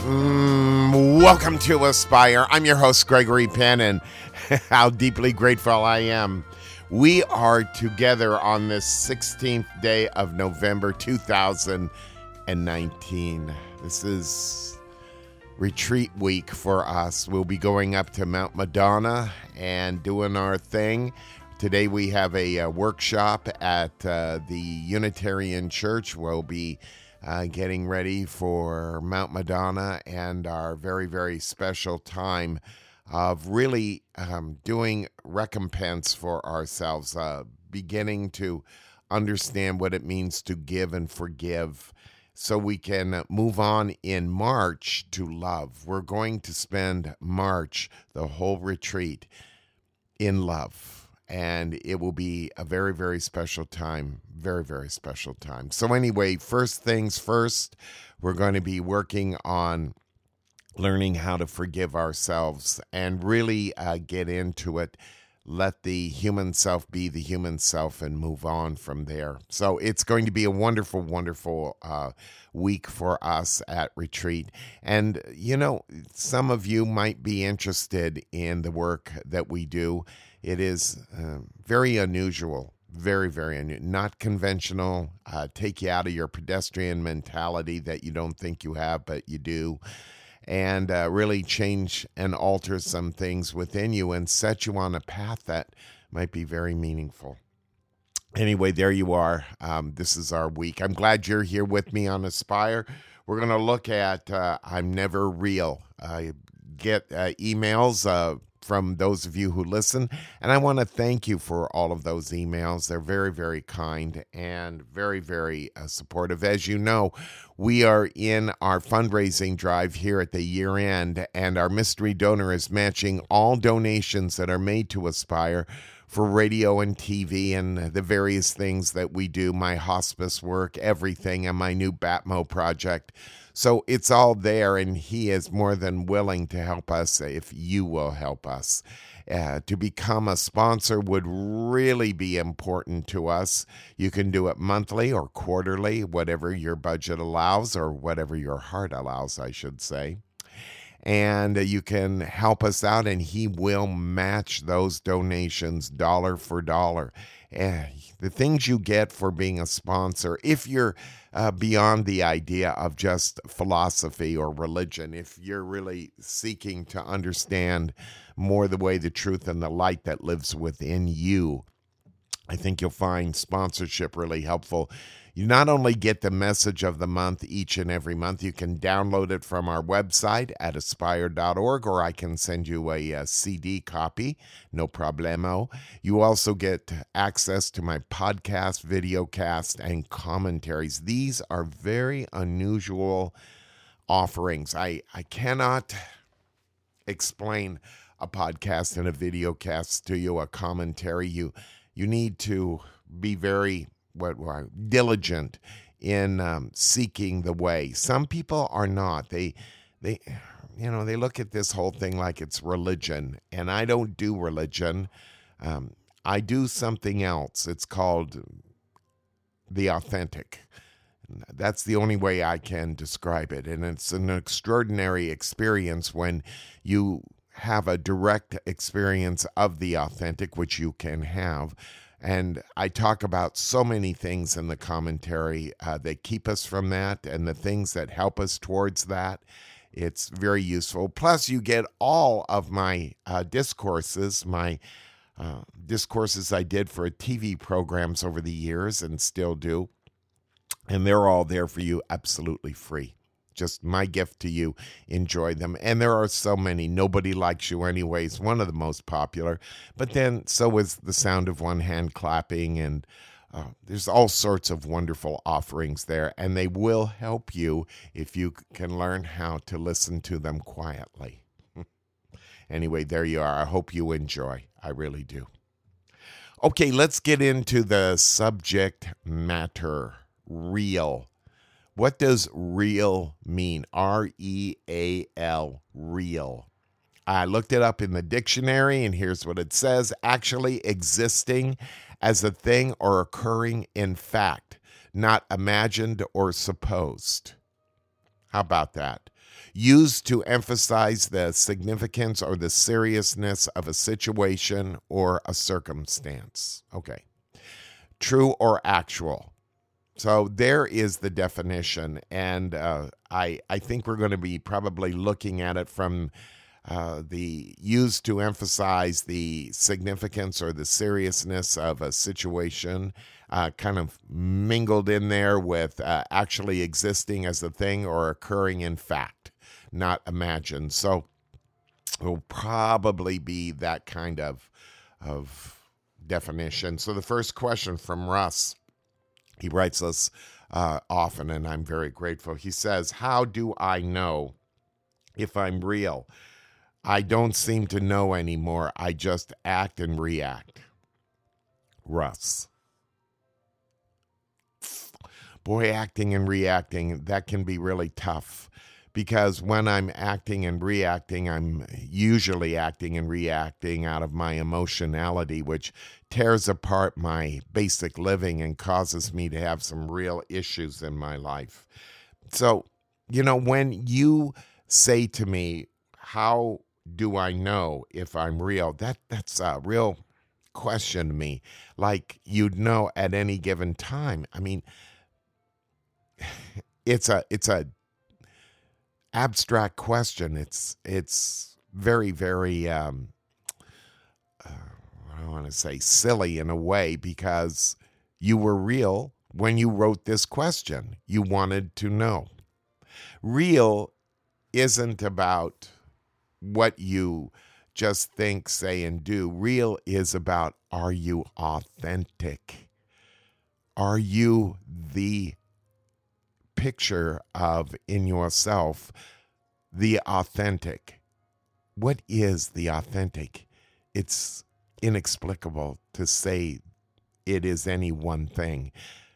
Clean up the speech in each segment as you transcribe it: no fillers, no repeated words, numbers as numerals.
Welcome to Aspire. I'm your host, Gregory Penn, and how deeply grateful I am. We are together on this 16th day of November 2019. This is retreat week for us. We'll be going up to Mount Madonna and doing our thing. Today we have a workshop at the Unitarian Church. We'll be getting ready for Mount Madonna and our very, very special time of really doing recompense for ourselves, beginning to understand what it means to give and forgive so we can move on in March to love. We're going to spend March, the whole retreat, in love. And it will be a very, very special time. Very, very special time. So anyway, first things first, we're going to be working on learning how to forgive ourselves and really get into it. Let the human self be the human self and move on from there. So it's going to be a wonderful, wonderful week for us at retreat. And, you know, some of you might be interested in the work that we do. It is very unusual, very, very unusual, not conventional, take you out of your pedestrian mentality that you don't think you have, but you do, and really change and alter some things within you and set you on a path that might be very meaningful. Anyway, there you are. This is our week. I'm glad you're here with me on Aspire. We're going to look at I'm Never Real. I get emails from those of you who listen, and I want to thank you for all of those emails. They're very, very kind and very, very supportive. As you know, we are in our fundraising drive here at the year end, and our mystery donor is matching all donations that are made to Aspire for radio and TV and the various things that we do, my hospice work, everything, and my new Batmo project. So it's all there, and he is more than willing to help us if you will help us. To become a sponsor would really be important to us. You can do it monthly or quarterly, whatever your budget allows, or whatever your heart allows, I should say. And you can help us out, and he will match those donations dollar for dollar. The things you get for being a sponsor, if you're beyond the idea of just philosophy or religion, if you're really seeking to understand more the way, the truth, and the light that lives within you, I think you'll find sponsorship really helpful. You not only get the message of the month each and every month, you can download it from our website at aspire.org, or I can send you a CD copy, no problemo. You also get access to my podcast, videocast, and commentaries. These are very unusual offerings. I cannot explain a podcast and a videocast to you, a commentary. You need to be very diligent in seeking the way. Some people are not. They look at this whole thing like it's religion, and I don't do religion. I do something else. It's called the authentic. That's the only way I can describe it, and it's an extraordinary experience when you have a direct experience of the authentic, which you can have. And I talk about so many things in the commentary that keep us from that and the things that help us towards that. It's very useful. Plus, you get all of my discourses, discourses I did for TV programs over the years and still do. And they're all there for you absolutely free. Just my gift to you. Enjoy them. And there are so many. Nobody Likes You Anyways, one of the most popular. But then so is The Sound of One Hand Clapping. And there's all sorts of wonderful offerings there. And they will help you if you can learn how to listen to them quietly. Anyway, there you are. I hope you enjoy. I really do. Okay, let's get into the subject matter. Real. What does real mean? R-E-A-L, real. I looked it up in the dictionary, and here's what it says. Actually existing as a thing or occurring in fact, not imagined or supposed. How about that? Used to emphasize the significance or the seriousness of a situation or a circumstance. Okay. True or actual. So there is the definition, and I think we're going to be probably looking at it from the used to emphasize the significance or the seriousness of a situation, kind of mingled in there with actually existing as a thing or occurring in fact, not imagined. So it will probably be that kind of definition. So the first question from Russ, he writes us often, and I'm very grateful. He says, how do I know if I'm real? I don't seem to know anymore. I just act and react. Russ. Boy, acting and reacting, that can be really tough. Because when I'm acting and reacting, I'm usually acting and reacting out of my emotionality, which tears apart my basic living and causes me to have some real issues in my life. So, when you say to me, how do I know if I'm real? That's a real question to me. Like you'd know at any given time. I mean, it's a abstract question. It's very, very I don't want to say silly in a way, because you were real when you wrote this question. You wanted to know. Real isn't about what you just think, say, and do. Real is about, are you authentic? Are you the picture of in yourself the authentic? What is the authentic? It's inexplicable to say it is any one thing.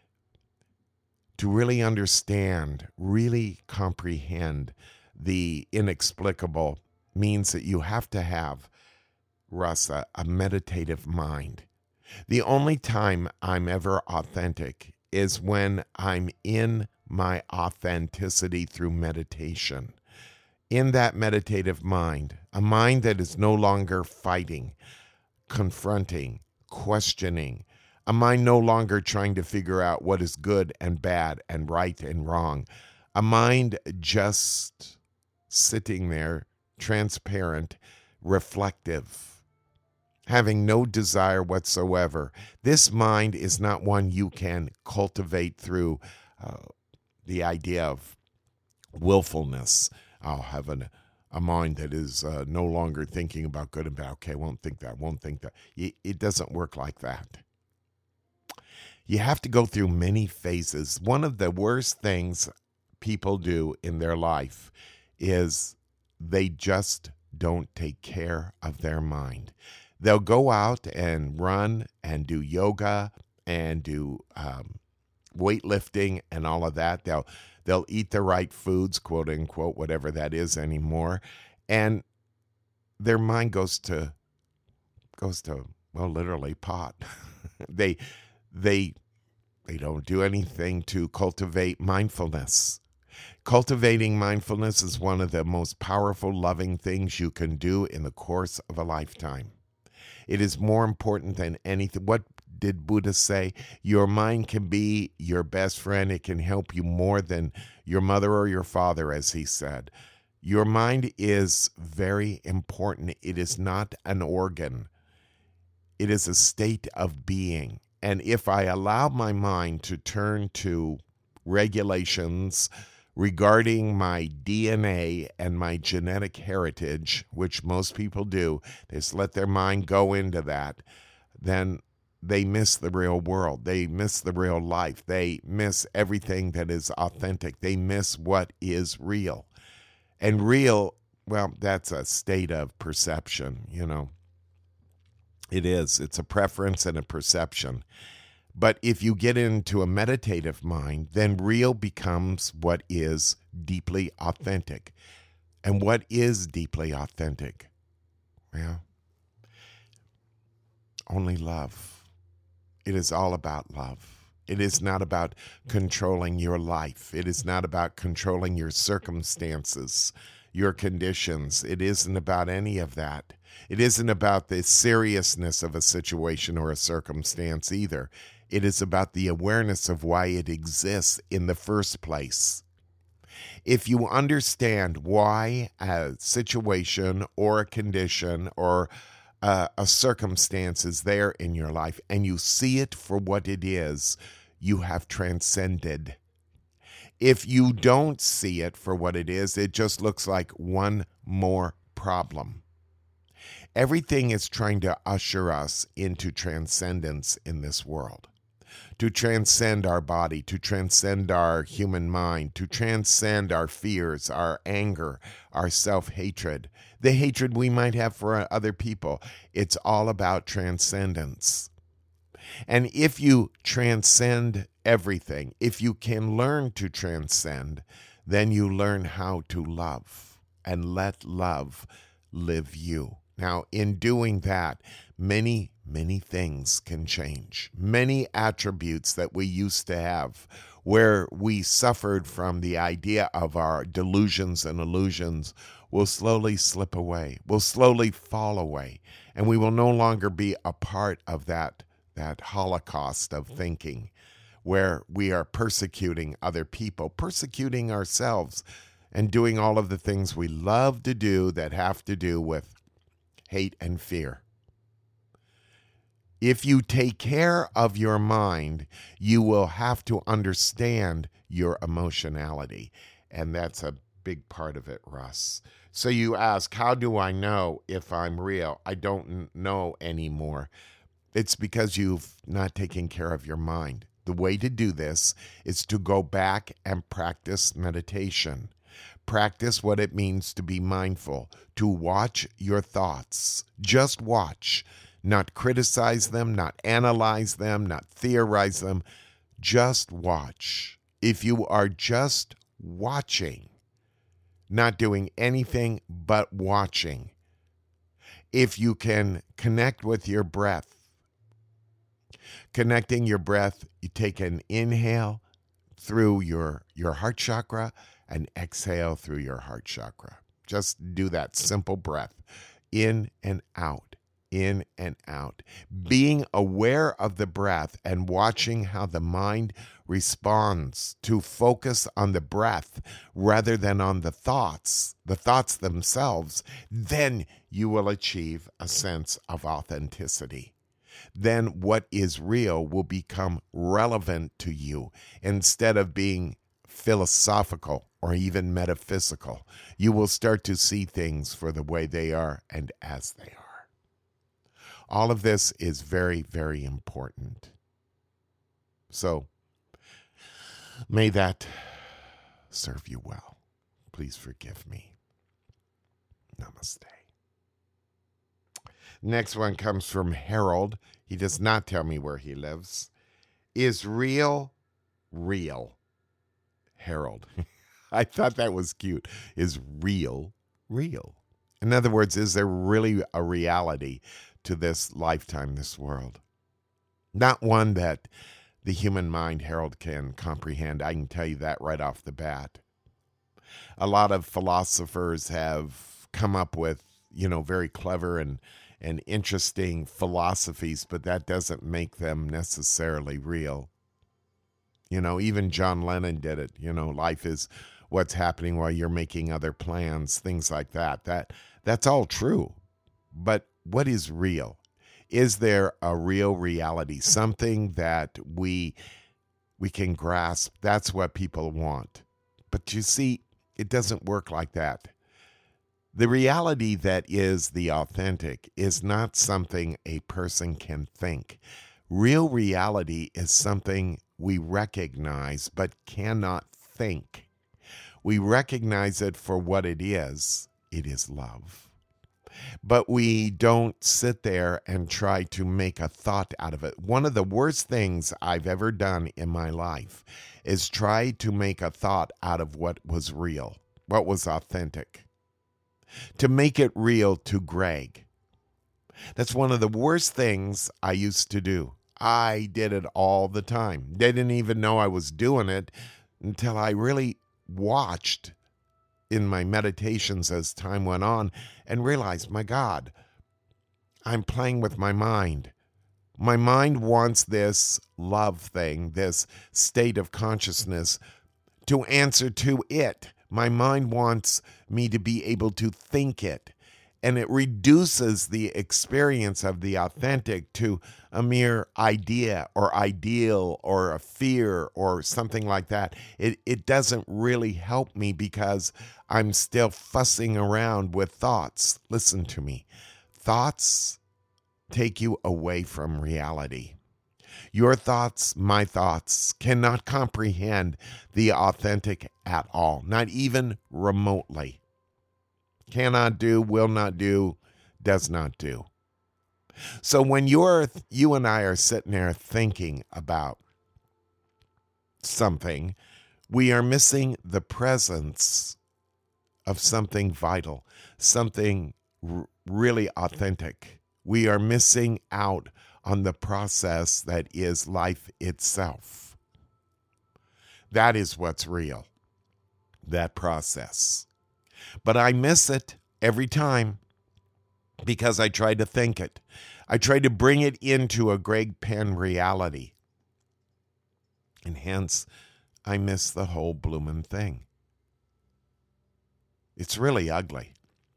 To really understand, really comprehend the inexplicable means that you have to have, Russ, a meditative mind. The only time I'm ever authentic is when I'm in my authenticity through meditation. In that meditative mind, a mind that is no longer fighting, confronting, questioning, a mind no longer trying to figure out what is good and bad and right and wrong, a mind just sitting there, transparent, reflective, having no desire whatsoever. This mind is not one you can cultivate through the idea of willfulness. I'll have a mind that is no longer thinking about good and bad. Okay, won't think that. It doesn't work like that. You have to go through many phases. One of the worst things people do in their life is they just don't take care of their mind. They'll go out and run and do yoga and do weightlifting and all of that. They'll eat the right foods, quote unquote, whatever that is anymore, and their mind goes to well, literally pot. They don't do anything to cultivate mindfulness. Cultivating mindfulness is one of the most powerful, loving things you can do in the course of a lifetime. It is more important than anything. What did Buddha say? Your mind can be your best friend. It can help you more than your mother or your father, as he said. Your mind is very important. It is not an organ. It is a state of being. And if I allow my mind to turn to regulations regarding my DNA and my genetic heritage, which most people do, they just let their mind go into that, then they miss the real world. They miss the real life. They miss everything that is authentic. They miss what is real. And real, well, that's a state of perception, It is. It's a preference and a perception. But if you get into a meditative mind, then real becomes what is deeply authentic. And what is deeply authentic? Well, only love. It is all about love. It is not about controlling your life. It is not about controlling your circumstances, your conditions. It isn't about any of that. It isn't about the seriousness of a situation or a circumstance either. It is about the awareness of why it exists in the first place. If you understand why a situation or a condition or a circumstance is there in your life and you see it for what it is, you have transcended. If you don't see it for what it is, it just looks like one more problem. Everything is trying to usher us into transcendence in this world, to transcend our body, to transcend our human mind, to transcend our fears, our anger, our self-hatred, the hatred we might have for other people. It's all about transcendence. And if you transcend everything, if you can learn to transcend, then you learn how to love and let love live you. Now, in doing that, many things can change. Many attributes that we used to have, where we suffered from the idea of our delusions and illusions, will slowly slip away, will slowly fall away, and we will no longer be a part of that holocaust of thinking, where we are persecuting other people, persecuting ourselves, and doing all of the things we love to do that have to do with hate and fear. If you take care of your mind, you will have to understand your emotionality. And that's a big part of it, Russ. So you ask, how do I know if I'm real? I don't know anymore. It's because you've not taken care of your mind. The way to do this is to go back and practice meditation. Practice what it means to be mindful, to watch your thoughts. Just watch, not criticize them, not analyze them, not theorize them. Just watch. If you are just watching, not doing anything but watching, if you can connect with your breath, connecting your breath, you take an inhale through your heart chakra and exhale through your heart chakra. Just do that simple breath, in and out, in and out. Being aware of the breath and watching how the mind responds, to focus on the breath rather than on the thoughts themselves, then you will achieve a sense of authenticity. Then what is real will become relevant to you instead of being philosophical or even metaphysical. You will start to see things for the way they are and as they are. All of this is very, very important. So, may that serve you well. Please forgive me. Namaste. Next one comes from Harold. He does not tell me where he lives. Is real real? Harold. I thought that was cute. Is real real? In other words, is there really a reality to this lifetime, this world? Not one that the human mind, Harold, can comprehend. I can tell you that right off the bat. A lot of philosophers have come up with, very clever and interesting philosophies, but that doesn't make them necessarily real. Even John Lennon did it. Life is what's happening while you're making other plans, things like that. That's all true. But what is real? Is there a real reality, something that we can grasp? That's what people want. But you see, it doesn't work like that. The reality that is the authentic is not something a person can think. Real reality is something we recognize but cannot think. We recognize it for what it is. It is love. But we don't sit there and try to make a thought out of it. One of the worst things I've ever done in my life is try to make a thought out of what was real, what was authentic. To make it real to Greg. That's one of the worst things I used to do. I did it all the time. They didn't even know I was doing it until I really watched in my meditations as time went on and realized, my God, I'm playing with my mind. My mind wants this love thing, this state of consciousness, to answer to it. My mind wants me to be able to think it. And it reduces the experience of the authentic to a mere idea or ideal or a fear or something like that. It doesn't really help me because I'm still fussing around with thoughts. Listen to me. Thoughts take you away from reality. Your thoughts, my thoughts, cannot comprehend the authentic at all, not even remotely. Cannot do, will not do, does not do. So when you and I are sitting there thinking about something, we are missing the presence of something vital, something really authentic. We are missing out on the process that is life itself. That is what's real, that process. But I miss it every time because I try to think it. I try to bring it into a Greg Penn reality. And hence, I miss the whole bloomin' thing. It's really ugly.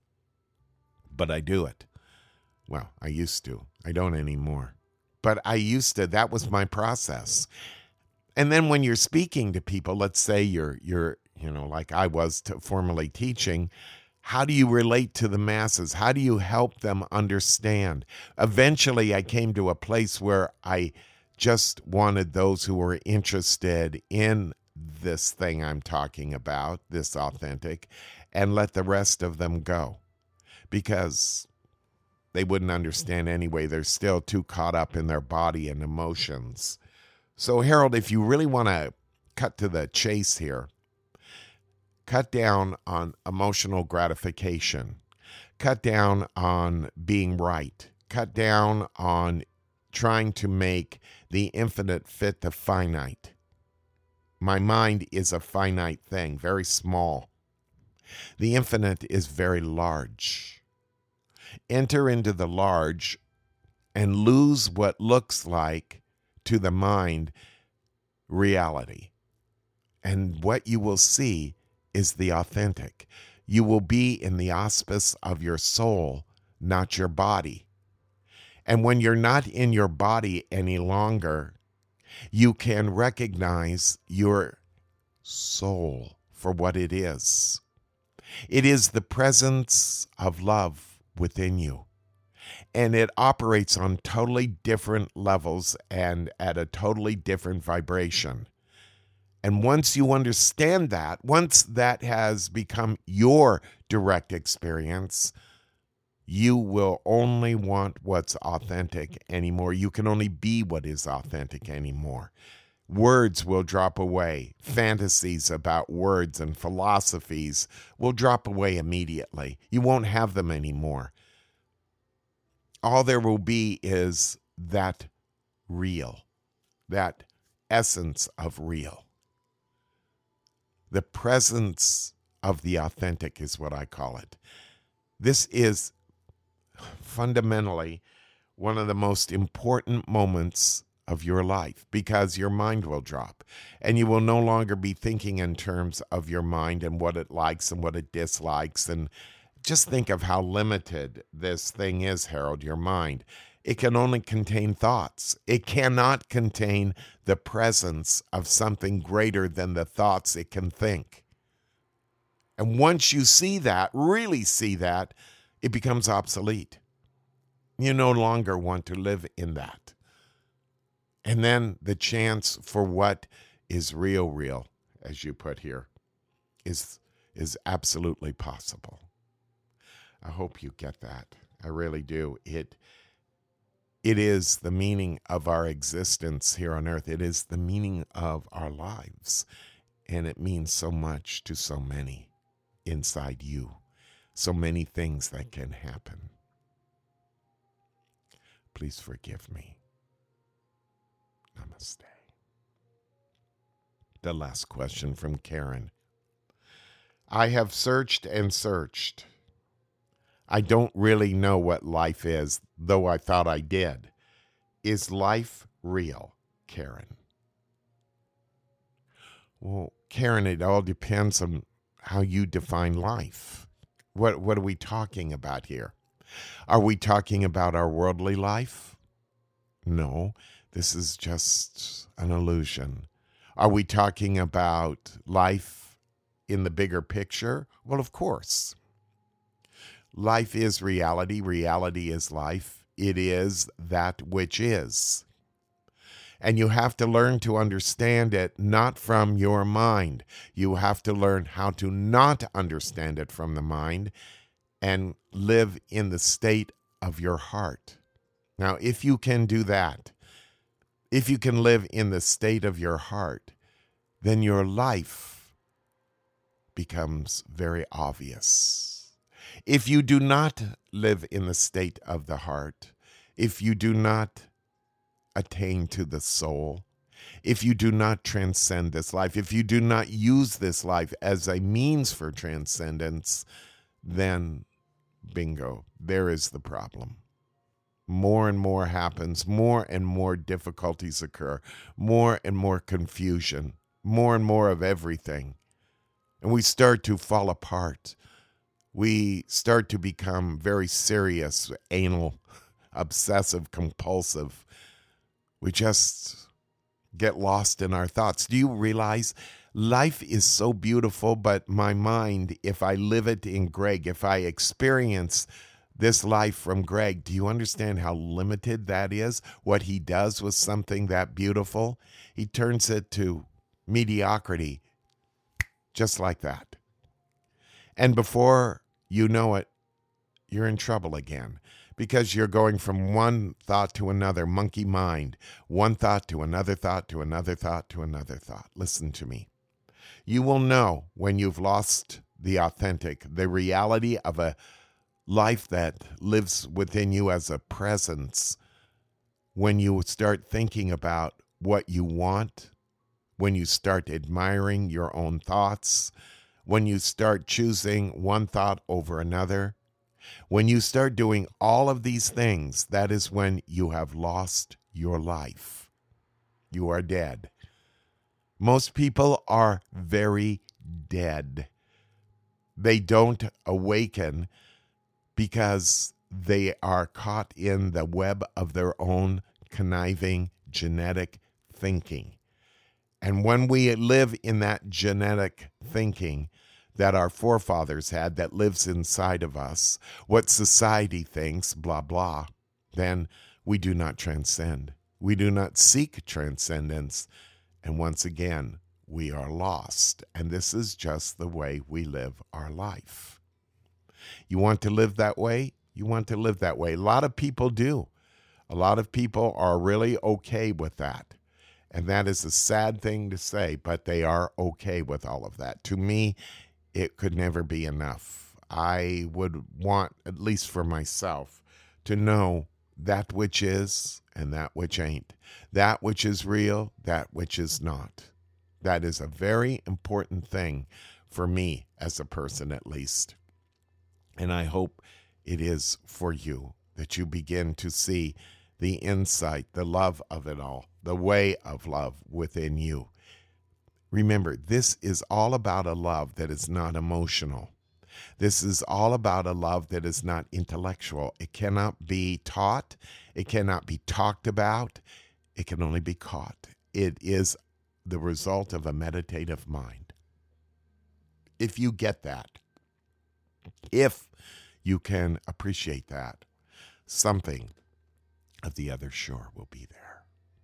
But I do it. Well, I used to. I don't anymore. But I used to. That was my process. And then when you're speaking to people, let's say you're like I was formerly teaching, how do you relate to the masses? How do you help them understand? Eventually, I came to a place where I just wanted those who were interested in this thing I'm talking about, this authentic, and let the rest of them go. Because they wouldn't understand anyway. They're still too caught up in their body and emotions. So, Harold, if you really want to cut to the chase here, cut down on emotional gratification, cut down on being right, cut down on trying to make the infinite fit the finite. My mind is a finite thing, very small. The infinite is very large. Enter into the large and lose what looks like to the mind reality. And what you will see is the authentic. You will be in the auspice of your soul, not your body. And when you're not in your body any longer, you can recognize your soul for what it is. It is the presence of love within you. And it operates on totally different levels and at a totally different vibration. And once you understand that, once that has become your direct experience, you will only want what's authentic anymore. You can only be what is authentic anymore. Words will drop away. Fantasies about words and philosophies will drop away immediately. You won't have them anymore. All there will be is that real, that essence of real. The presence of the authentic is what I call it. This is fundamentally one of the most important moments of your life because your mind will drop and you will no longer be thinking in terms of your mind and what it likes and what it dislikes. And just think of how limited this thing is, Harold, your mind. It can only contain thoughts. It cannot contain the presence of something greater than the thoughts it can think. And once you see that, really see that, it becomes obsolete. You no longer want to live in that. And then the chance for what is real, as you put here, is absolutely possible. I hope you get that. I really do. It is the meaning of our existence here on earth. It is the meaning of our lives. And it means so much to so many inside you. So many things that can happen. Please forgive me. Namaste. The last question from Karen. I have searched and searched. I don't really know what life is, though I thought I did. Is life real, Karen? Well, Karen, it all depends on how you define life. What are we talking about here? Are we talking about our worldly life? No, this is just an illusion. Are we talking about life in the bigger picture? Well, of course. Life is reality. Reality is life. It is that which is. And you have to learn to understand it not from your mind. You have to learn how to not understand it from the mind and live in the state of your heart. Now, if you can do that, if you can live in the state of your heart, then your life becomes very obvious. If you do not live in the state of the heart, if you do not attain to the soul, if you do not transcend this life, if you do not use this life as a means for transcendence, then bingo, there is the problem. More and more happens, more and more difficulties occur, more and more confusion, more and more of everything. And we start to fall apart. We start to become very serious, anal, obsessive, compulsive. We just get lost in our thoughts. Do you realize life is so beautiful, but my mind, if I live it in Greg, if I experience this life from Greg, do you understand how limited that is? What he does with something that beautiful? He turns it to mediocrity, just like that. And before you know it, you're in trouble again. Because you're going from one thought to another, monkey mind, one thought to another thought to another thought to another thought. Listen to me. You will know when you've lost the authentic, the reality of a life that lives within you as a presence, when you start thinking about what you want, when you start admiring your own thoughts, when you start choosing one thought over another. When you start doing all of these things, that is when you have lost your life. You are dead. Most people are very dead. They don't awaken because they are caught in the web of their own conniving genetic thinking. And when we live in that genetic thinking that our forefathers had, that lives inside of us, what society thinks, blah, blah, then we do not transcend. We do not seek transcendence. And once again, we are lost. And this is just the way we live our life. You want to live that way? You want to live that way. A lot of people do. A lot of people are really okay with that. And that is a sad thing to say, but they are okay with all of that. To me, it could never be enough. I would want, at least for myself, to know that which is and that which ain't. That which is real, that which is not. That is a very important thing for me as a person, at least. And I hope it is for you, that you begin to see the insight, the love of it all, the way of love within you. Remember, this is all about a love that is not emotional. This is all about a love that is not intellectual. It cannot be taught. It cannot be talked about. It can only be caught. It is the result of a meditative mind. If you get that, if you can appreciate that, something of the other shore will be there.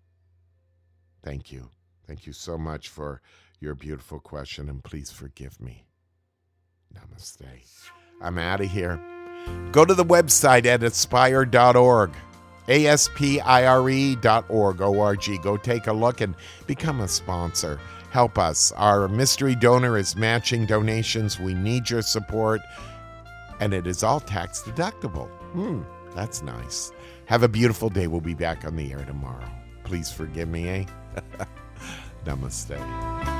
Thank you. Thank you so much for your beautiful question, and please forgive me. Namaste. I'm out of here. Go to the website at aspire.org, aspire.org, O-R-G. Go take a look and become a sponsor. Help us. Our mystery donor is matching donations. We need your support, and it is all tax deductible. That's nice. Have a beautiful day. We'll be back on the air tomorrow. Please forgive me, eh? Namaste.